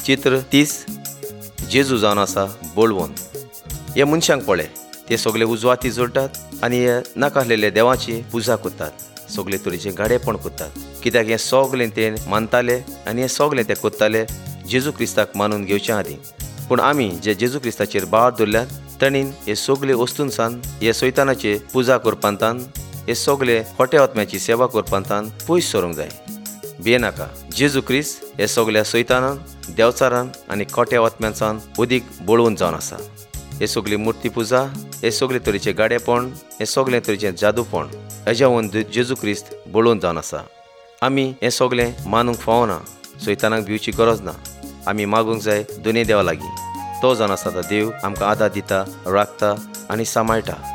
चित्र 30 जेजू जावन आसा बोळवून. हे मनशांक पळय, ते सगळे उजवाती जोडटात आनी हे नाका आसलेल्या देवाची पुजा करतात, सगळे तरेचे गाडेपण करतात. कित्याक हे सगळें ते मानताले आनी हे सगळें ते कोत्ताले जेजू क्रिस्ताक मानून घेवचे आदीं. पूण आमी जे जेजू क्रिस्ताचेर बाळ दवरल्यात ताणीन हे सगळे वस्तूंसान हे सैतानाचे पुजा करपांतान, हे सगळे खोट्या आत्म्याची सेवा करपांतान पयस सरूंक जाय. भियेनाका, जेजू क्रिस्त हे सगळ्या सैतानान, देवचारान आनी खोट्या आत्म्यांसान उदीक बोळवून जावन आसा. हे सगळी मुर्ती पुजा, हे सगळे तरेचे गाडेपण, हे सगळे तरेचे जादूपण हेज्या वून जेजू क्रिस्त बोळवून जावन आसा. आमी हें सगळें मानूंक फावना, सैतानाक भिवची गरज ना. आमी मागूंक जाय दोनी देवा लागीं. तो जावन आसा तो देव आमकां आदार दिता, राखता आनी सांबाळटा.